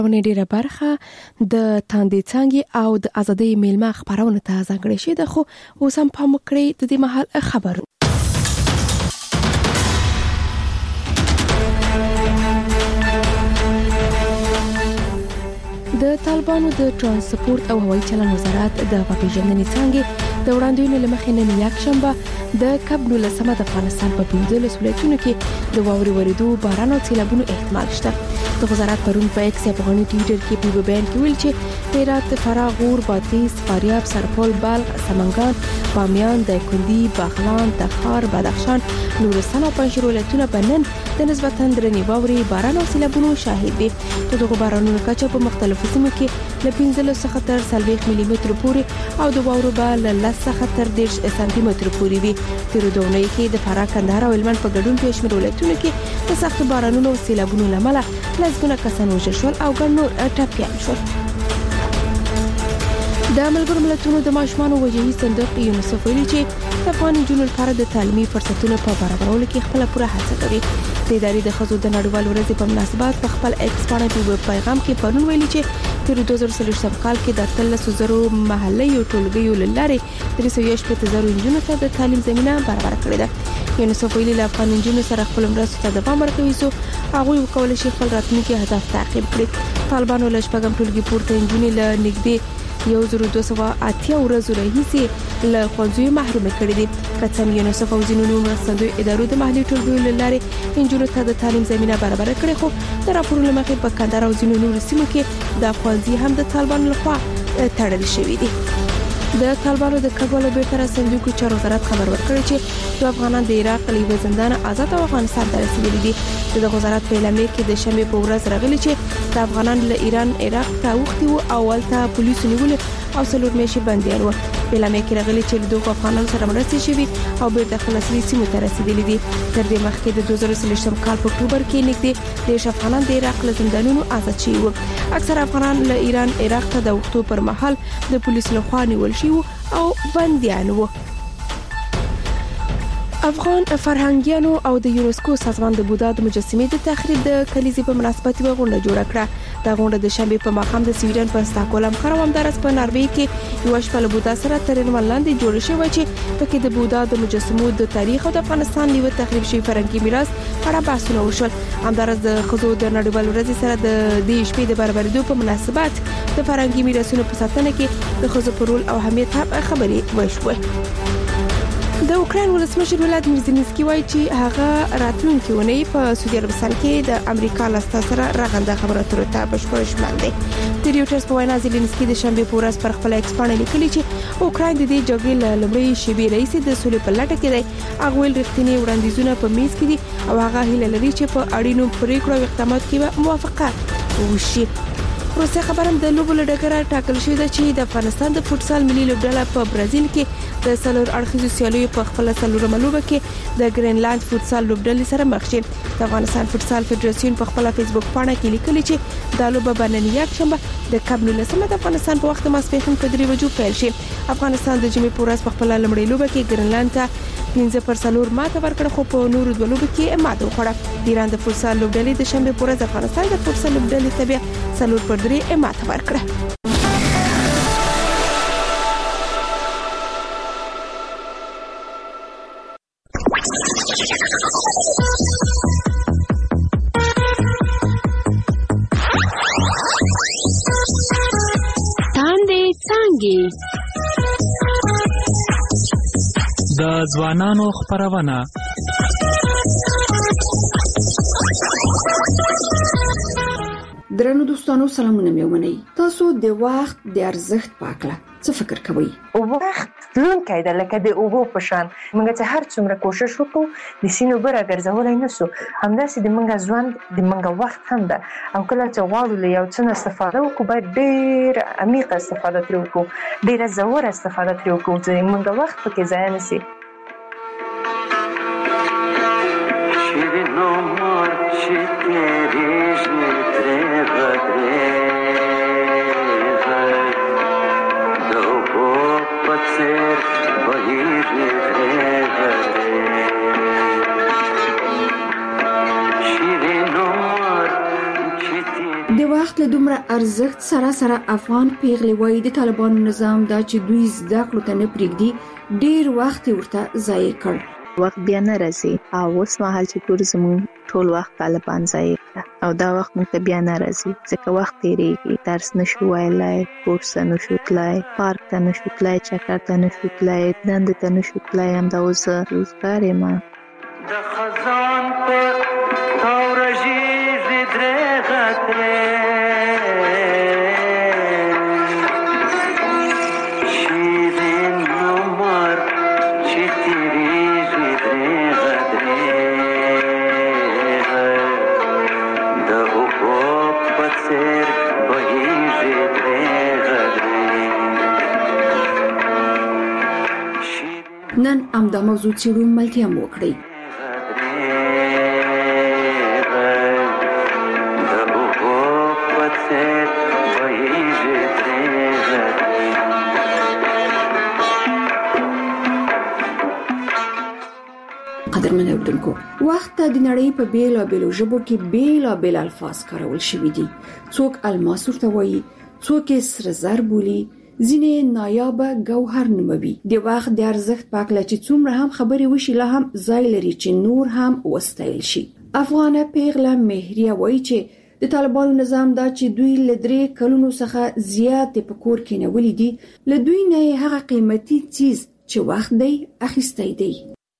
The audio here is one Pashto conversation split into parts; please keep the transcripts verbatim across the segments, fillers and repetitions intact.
ونې ډیره برخه د تاندې څانګې او د ازادۍ میلمه خبرونه ته ځانګړې شوې ده، خو اوس هم پام وکړئ د دې مهال خبرونه. د طالبانو د ترانسپورت او هوایي چلن وزارت د پیژندنې څانګې د وړاندوینې له مخې نن یکشنبه د کب نولسمه د افغانستان په پنځلس ولایتونو کې د واورې ورېدو، باران او سیلابونو احتمال شته. د وزارت پرون په ایکس افغاني ټویټر کې په بیان کې ویل چې هرات، فراه، غور، بادغیس، فاریاب، سرپل، بلخ، سمنګان، بامیان، دایکنډي، بغلان، تخار، بدخشان، نورستان او پنجشیر ولایتونه په نن د نسبتاً درنې واورې، باران او سیلابونو شاهد دي. د دغو بارانونو کچه په مختلفو سیمو کې له پنځلس څخه تر څلوېښت ملي مترو پورې او د واورو به له لس څخه تر دېرش سانتي مترو پورې وي. تېرو دوه اونیو کې د فراه، کندهار او هلمند په ګډون په شمېر ولایتونو کې د سختو بارانونو او سیلابونو له امله لسګونه کسان وژل شول او ګڼ نور ټپیان شول. د ملګرو ملتونو د ماشومانو وجهي صندوق یونیسف ویلي چې د افغان نجونو لپاره د تعلیمي فرصتونو په برابرولو کې خپله پوره هڅه کوي. د ادارې د ښځو د نړیوال ورځې په مناسبت په خپل ایکس باندې په پیغام کې پرون ویلي چې تر دوه زره څلوېښتم کال کې د اتلس زرو محلي ټولګیو له لارې درې سوه شپېته زرو نجونو ته د تعلیم زمینه برابر کړې ده. یونیسف ویلي له افغان نجونو سره خپل مرستو ته دوام ورکوي څو هغوی وکولی شي خپل راتلونکي هدف تعقیب کړي. طالبانو له شپږم ټولګي پورته نجونې له نږدې یو زر دوه سوه اتیا ورځو راهیسې له ښوونځیو محرومې کړې دي. که څه یونیسف او ځینو نورو مرستندویو ادارو د محلي ټولګیو له لارې نجونو ته د تعلیم زمینه برابره کړې، خو د راپورونو له مخې په کندهار او ځینو نورو سیمو کې د ښوونځي هم د طالبانو لخوا تړل شوي دي. د طالبانو د کډوالو بیرته راستنېدونکو چارو وزارت خبر ورکړی چې دوه افغانان د عراق له یوه زندان آزاد او افغانستان ته رسېدلي دي. د دغه وزارت په اعلامیه کې د شنبې په ورځ راغلي چې د افغانان له ایران عراق ته اوښتي وو او هلته پولیسو نیولي او څلور میاشتې بندیان وو. په اعلامیه کې راغلي چې له دغو افغانانو سره مرستې شوي او بیرته خپل اصلي سیمو ته رسېدلي دي. تر دې مخکې د دوه زره څلوېښتم کال په اکتوبر کې نږدې دېرش افغانان د عراق له زندانونو آزاد شوي وو. اکثر افغانان له ایران عراق ته د اوښتو پر مهال د پولیسو لخوا نیول شوي وو او بندیان وو. افغان فرهنګیانو او د یونسکو سازمان د بودا د مجسمې د تخریب د کلیزې په مناسبت یوه غونډه جوړه کړه. دا غونډه د شنبې په ماښام د سویډن په ستاکهولم ښار او همداراز په ناروې کې یوه شپه له بودا سره تر عنوان لاندې جوړه شوې وه چې پکې د بودا د مجسمو د تاریخ او د افغانستان له یوه تخریب شوي فرهنګي میراث په اړه بحثونه وشول. همداراز د ښځو د نړیوال ورځې سره د دې شپې د برابرېدو په مناسبت د فرهنګي میراثونو په ساتنه کې د ښځو په رول او اهمیت هم خبرې وشوې. د اوکراین ولسمشر ولادیمیر زلنسکي وایي چې هغه راتلونکي اونۍ په سعودي عربستان کې د امریکا له استازي سره رغنده خبرو اترو ته بشپړ ژمن دی. د ریوټرز په وینا زلنسکي د شنبې په ورځ پر خپل ایکس باندې لیکلي چې اوکراین د دې جګړې له لومړۍ شېبې راهیسې د سولې په لټه کې دی. هغه ویل رښتینی وړاندیزونه په میز کې دي او هغه هیله لري چې په اړینو پریکړو او اقداماتو کې به موافقت وشي. روسیه خبرم د لوبو له ډګره ټاکل شوې ده چې د افغانستان د فوټسال ملي لوبډله په برازیل کې د څلور اړخیزو سیالیو په خپله څلورمه لوبه کې د ګرینلند فوټسال لوبډلې سره مخ شي. د افغانستان فوټسال فدراسیون په خپله فیسبوک پاڼه کې لیکلي چې دا لوبه به نن یکشنبه د کب نولسمه د افغانستان په وخت د ماسپښین په درې بجو پیل شي. افغانستان د جمعې په ورځ په خپله لومړۍ لوبه کې ګرینلند ته پنځه پر څلور ماته ورکړه، خو په نورو دوه لوبو کې ماته وخوړه. د ایران د فوټسال لوبډلې د شنبې په ورځ افغانستان د فوټسال لوبډلې ته بیا څلور پر درې ماته ورکړه. تاندې څانګې د ځوانانو خپرونه. درنو دوستانو سلامونه مې ومنئ. تاسو د وخت د ارزښت په اړه څه فکر کوئ؟ وخت تلونکی دی لکه د اوبو په شان. موږ چې هر څومره کوشش وکړو د سیند اوبه راګرځولی نه سو، همداسې د موږ ژوند د موږ وخت هم ده. او کله چې غواړو له یو څه نه استفاده وکړو باید ډېره عمیقه استفاده ترې وکړو، ډېره ژوره استفاده ترې وکړو چې موږ وخت پکې ضایع نه سي. د وخت له دومره ارزښت سره سره افغان پیغلې وایي د طالبانو نظام دا چې دوی زده کړو ته نه پرېږدي ډیر وخت ورته ضایع کړ. وخت بیا نه راځي او اوس مهال چې ګور زموږ ټول وخت طالبان ضایع کړه او دا وخت موږ ته بیا نه راځي ځکه وخت تیریږي، درس نشو ویلای، کورس ته نشو تلای، پارک ته نشو تلای، چکر ته نشو تلای، دندې ته نشو تلای. همدا اوس روزګار یم. د خزان په تورژي زدرغه ترې شیرین عمر چې تیری زدرغه ترې د اوبو په څېر بهیږي زدرغه ترې. نن همدا موضوع څېړو، ملتیا مو وکړئ. قدرمن اوریدونکو، وخت د نړۍ په بیلابېلو ژبو کې بیلابېل الفاظ کارول شوي دي. څوک الماس ورته وایي، څوک یې سره زر بولي، ځینې نایابه ګوهر نوموي. د وخت د ارزښت په اړه چې څومره هم خبرې وشي لا هم ځای لري چې نور هم وستایل شي. افغانه پیغله مهریه وایي چې د طالبانو نظام دا چې دوی له درې کلونو څخه زیات په کور کې نیولې دي، له دوی نه هغه قیمتي چیز چې وخت دی اخیستی دی.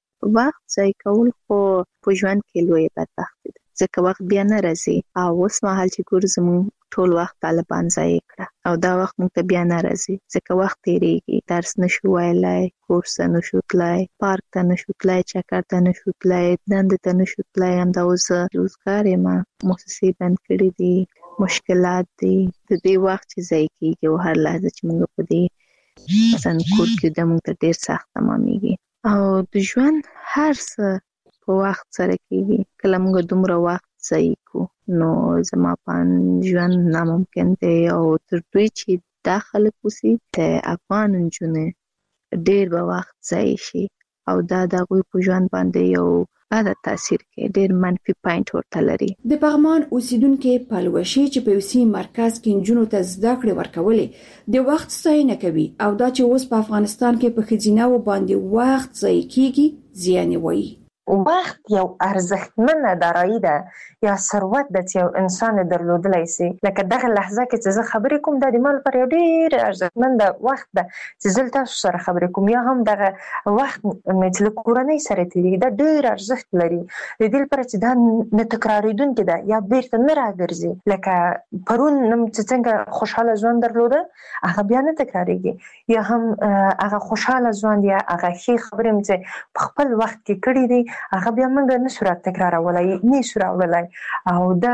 وخت ضایع کول خو په ژوند کې لوی بدبختي ده ځکه وخت بیا نه راځي او اوس مهال چې ګور زموږ ټول وخت طالبان ضایع کړه او دا وخت موږ ته بیا نه راځي ځکه وخت تیریږي، درس نشو ویلای، کورس ته نشو تلای، پارک ته نشو تلای، چکر ته نشو تلای، دندې ته نشو تلای. همدا اوس روزګار یم، مؤسسې بند کړي دي، مشکلات دي، د دې وخت چې ضایع کیږي او هر لحظه چې موږ په دې مثلا کور کې د موږ ته ډیر سخت تمامېږي او د ژوند هر څه په وخت سره کیږي. کله موږ دومره وخت ضایع کو نو زما په ژوند ناممکن دی او تر دوی چې دا خلک وسی د افغان نجونې ډیر به وخت ضایع شي او دا د هغوی په ژوند باندې یو بد تاثیر کوي، ډیر منفي پوینټ ورته لري. د پغمان اوسیدونکو پلوشي چې په یوسي مرکز کې نجونو ته زده کړې ورکولې د وخت ستاینه کوي او دا چې اوس په افغانستان کې په خزینه و باندې وخت ضایع کیږي زیان وایي. وخت یو ارزښتمنه دارایی ده یا ثروت ده چې یو انسان درلودلی سي. لکه دغه لحظه کې چې زه خبرې کوم دا د ما لپاره یو ډېر ارزښتمنده وخت ده چې زه تاسو سره خبرې کوم، یا هم دغه وخت مې چې له کورنۍ سره تېرېږي دا ډېر ارزښت لري. د دې لپاره چې دا نه تکرارېدونکې ده یا بیرته نه راګرځي. لکه پرون چې څنګه خوشحاله ژوند درلوده هغه بیا نه تکرارېږي، یا هم هغه خوشحاله ژوند یا هغه ښې خبرې چې په خپل وخت کې کړي دي هغه بیا موږ نشو را تکرارولای، نشو راوړلای. او دا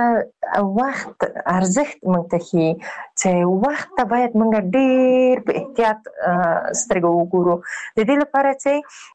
وخت ارزښت موږ ته ښيي چې وخت ته باید موږ ډېر په احتیاط سترګې وګورو. د دې لپاره چې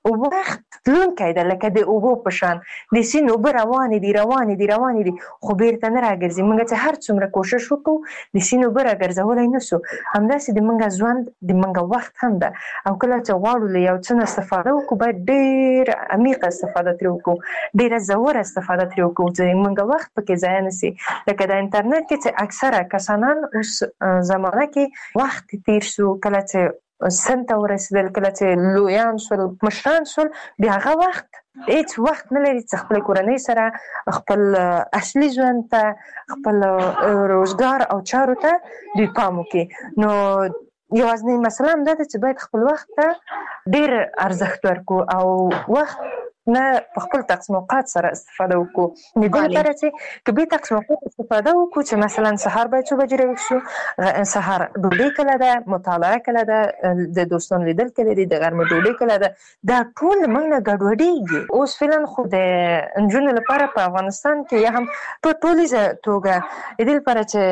وخت تلونکی ده لکه د اوبو په شان، د سیند اوبه روانې دي روانې دي روانې دي خو بیرته نه راګرځي. موږ چې هر څومره کوشش وکړو د سیند اوبه راګرځولی نشو. همداسې د موږ ژوند د موږ وخت هم ده او کله چې غواړو له یو څه نه استفاده وکړو باید ډېر عمیقه استفاده ترې وکړو، ډېره ژوره استفاده ترې وکړو چې موږ وخت پکې ضایع نه سي. لکه د انټرنیټ کې چې اکثره کسانان اوس زمانه کې وخت تیر شو، کله چې سن ته ورسېدل، کله چې لویان شول، مشران شول، بیا هغه وخت هیڅ وخت نه لري چې خپل کورنۍ سره خپل اصلي ژوند ته، خپل روزګار او چارو ته دوی پام وکړي. نو یوازینۍ مسله همدا ده چې باید خپل وخت ته ډېر ارزښت ورکړو او وخت نه په خپل تقسیم اوقات سره استفاده وکړو. د دې لپاره چې که به تقسیم اوقات استفاده وکړو چې مثلا سهار باید څو بجې راویښ شو، سهار ډوډۍ کله ده، مطالعه کله ده، د دوستانو لیدل کله دي، د غرمې ډوډۍ کله ده، دا ټول موږ نه ګډوډېږي. اوس فعلا خو د نجونو لپاره په افغانستان کې یا هم په ټولیزه توګه د دې لپاره چې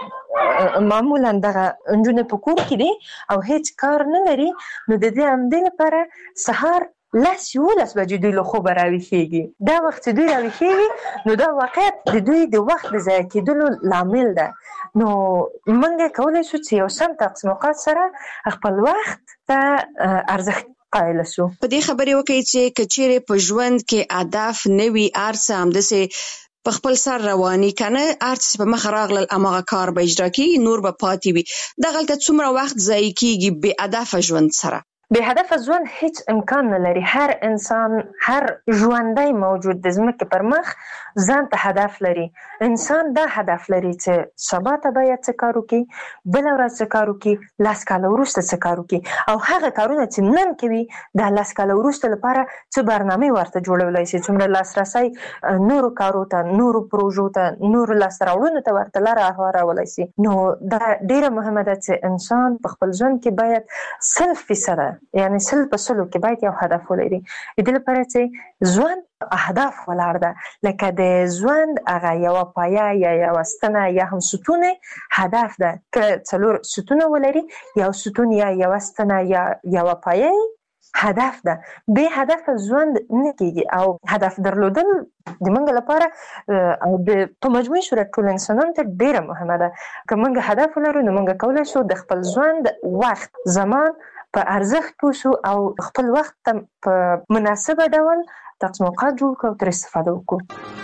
معمولا دغه نجونې په کور کې دي او هیڅ کار نه لري، نو د دې همدې لپاره سهار لس یولس بجې دوی له خوبه راویښېږي. دا وخت چې دوی راویښېږي نو دا واقعیت د دوی د وخت د ضایع کېدلو لامل ده. نو موږ کولی شو چې یو سم تقسیم اوقات سره خپل وخت ته ارزښت قایل شو. په دې خبرې وکړئ چې که چیرې په ژوند کې هدف نه وي، هر څه همداسې په خپل سر رواني کنه ارڅ په مخ راغلل امغه کار به اجرا کی نور به پاتې وي دغلته څومره وخت ضایع کیږي بې هدف ژوند سره بې هدف ژوند هیڅ امکان نه لري. هر انسان هر ژوندی موجود د ځمکې پر مخ ځان ته هدف لري. انسان دا هدف لري چې سبا ته باید څه کار وکړي، بله ورځ څه کار وکړي، لس کاله وروسته څه کار وکړي، او هغه کارونه چې نن کوي دا لس کاله وروسته لپاره څه برنامې ورته جوړولی شي، څومره لاسرسی نورو کارو ته، نورو پروژو ته، نورو لاسته راوړنو ته ورته لاره هوارولی شي. نو دا ډیره مهمه ده چې انسان په خپل ژوند کې باید سل فیصده یعنی سل په سلو کې باید یو هدف ولري. د دې لپاره چې ژوند اهداف ولاړ ده، لکه د ژوند هغه یوه پایه یا یوه ستنه یا هم ستون هدف ده. که څلور ستونه ولري، یو ستون یا یوه ستنه یا یوه پایه هدف ده. بې هدف ژوند نه کېږي او هدف درلودل د موږ لپاره او د په مجموعي صورت ټول انسانانو ته ډیره مهمه ده. که موږ هدف ولرو نو موږ کولی شو د خپل ژوند وخت زمان په ارزښت پوه شو او خپل وخت ته په مناسبه ډول تقسیمات جوړ کړو او ترې استفاده وکړو.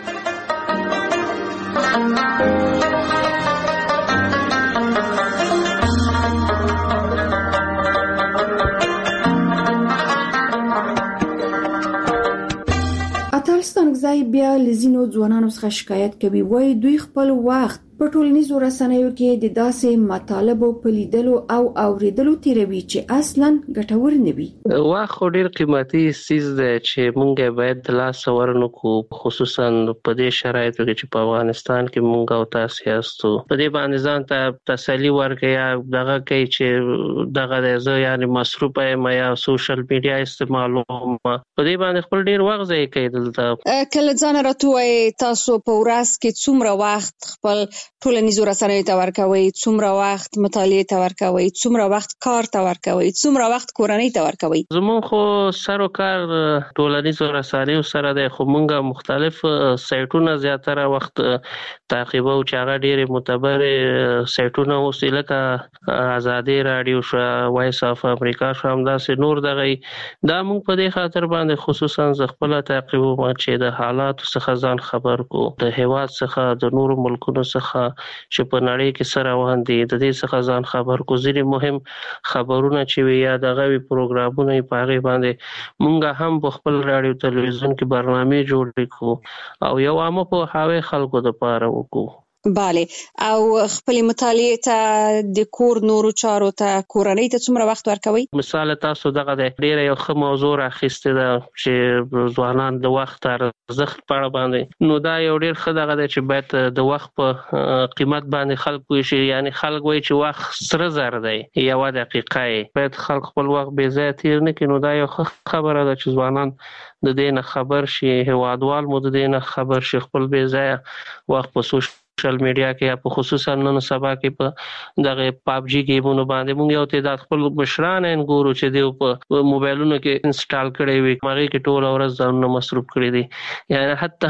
اتل ستانکزی بیا له ځینو ځوانانو څخه شکایت کوي، وایي دوی خپل وخت په ټولنیزو رسنیو کې د داسې مطالبو په لیدلو او اوریدلو تیروي چې اصلا ګټور نه وي. وخت خو ډیر قیمتي څیز دی چې مونږ باید د لاسه ورنکړو، خصوصا په دې شرایطو کې چې په افغانستان کې مونږ او تاسو یاستو. په دې باندې ځان ته تسلي ورکړئ یا دغه کوي چې دغه دی زه یعنې مصروفه یم یا سوشل میډیا استعمالوم، په دې باندې خپل ډیر وخت ضایع کوي. دلته کله ځان راته وایئ تاسو په ورځ کې څومره وخت خپل ټولنیزو رسنیو ته ورکوئ، څومره وخت مطالعې ته ورکوئ، څومره وخت کار ته ورکوئ، څومره وخت کورنۍ ته ورکوئ؟ زموږ خو سر و کار ټولنیزو رسنیو سره دی، خو مونږ مختلف سایټونه زیاتره وخت تعقیبو چې هغه ډېرې معتبرې سایټونه اوس لکه ازادي راډیو شو، وایس اف امریکا شو، همداسې نور دغه دا مونږ په دې خاطر باندې خصوصا زه خپله تعقیبوم چې د حالاتو څخه ځان خبر کو، د هیواد څخه، د نورو ملکونو څخه چې په نړۍ کې سره روان دي د دې څخه ځان خبر کو. ځینې مهم خبرونه چې وي یا دغه وي پروګرامونه یې په هغې باندې مونږ هم په خپل راډیو تلویزیون کې برنامې جوړې کړو او یو عامه پوهاوی خلکو دپاره وکړو. بله، او خپلې مطالعې ته د کور نورو چارو ته کورنۍ ته څومره وخت ورکوئ؟ مثال تاسو دغه دی ډېره یو ښه موضوع راخیستې ده چې ځوانان د وخت ارزښت په اړه باندې، نو دا یو ډېر ښه دغه دی چې باید د وخت په قیمت باندې خلک پوه شي. یعنې خلک وایي چې وخت سره زر دی، یوه دقیقه یې باید خلک خپل وخت بې ځایه تېر نه کړي. نو دا یو ښه خبره ده چې ځوانان د دې نه خبر شي، هیوادوال مو د دې نه خبر شي، خپل بې ځایه وخت په سوشل سوشل میډیا کې یا په خصوصا نن سبا کې په دغه پابجي گیمونو باندې مونږ یو تعداد خپل مشران یې ګورو چې دوی په موبایلونو کې انسټال کړی وي، هغې کې ټوله ورځ ځانونه مصروف کړي دي. یعنې حتی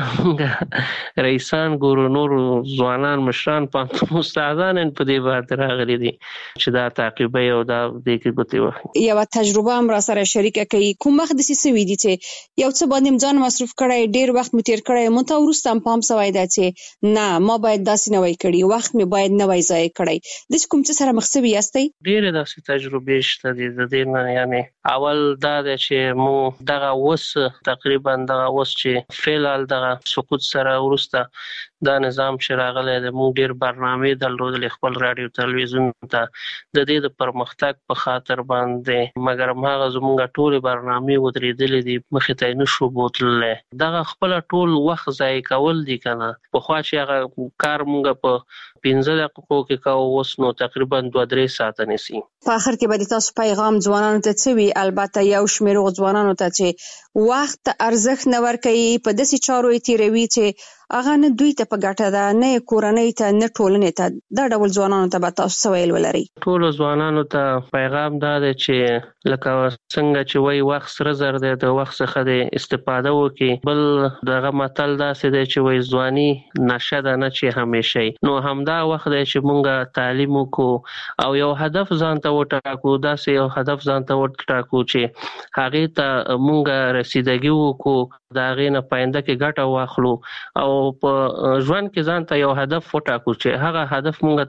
مونږ رئیسان ګورو، نور ځوانان مشران پوهنتون استادان په دې باندې راغلي دي چې دا تعقیبوي او دا دې کې ګوتې وهي. یوه تجربه هم را سره شریکه کوي، کوم وخت داسې سوي دي چې یو څه باندې ځان مصروف کړی، ډېر وخت مو تېر کړی، مونږ ته وروسته هم پام سوی ده چې نه ما باید داسې نه وای کړي، وخت مې باید نه وای ضایع کړی. داسې کوم څه سره مخ سوي یاستئ؟ ډېرې داسې تجربې شته دي د دې نه. یعنې اول دا دی چې مو دغه اوس تقریبا دغه اوس چې فعل دغه سقوط سره وروسته دا نظام چې راغلی دی مونږ ډېر برنامې درلودلې خپل راډیو تلویزیون ته د دې د پرمختګ په خاطر باندې، مګر هماغه زمونږ ټولې برنامې ودرېدلې دي، مخې ته یې نه شو بوتللی. دغه خپله ټول وخت ضایع کول دي که نه. پخوا چې هغه کار مونږ په پنځه دقیقو کې کوو، اوس نو تقریبا دوه درې ساعته نیسي. په آخر کې به د تاسو پیغام ځوانانو ته څه وي؟ البته یو شمېر هغو ځوانانو ته چې وخت ارزښت نه ورکوي، په داسې چارو یې تېروي چې هغه نه دوی ته په ګټه ده، نه یې کورنۍ ته، نه ټولنې ته. دا ډول ځوانانو ته به تاسو څه ویل ولرئ؟ ټولو ځوانانو ته پیغام دا دی چې لکه څنګه چې وای وخت سره زر دی د وخت څخه د استفاده وکي. بل دغه متل داسې دی چې وای ځواني نشه ده نه چې همیشه. نو همدا وخت دی چې مونږه تعلیم وکړو او یو هدف ځان ته وټاکو، داسې یو هدف ځان ته وټاکو چې هغه ته مونږه رسیدګي وکړو، دا غي نه پاینده کې ګټه واخلو او په ژوند کې ځان ته یو هدف وټاکو چې هغه هدف مونږ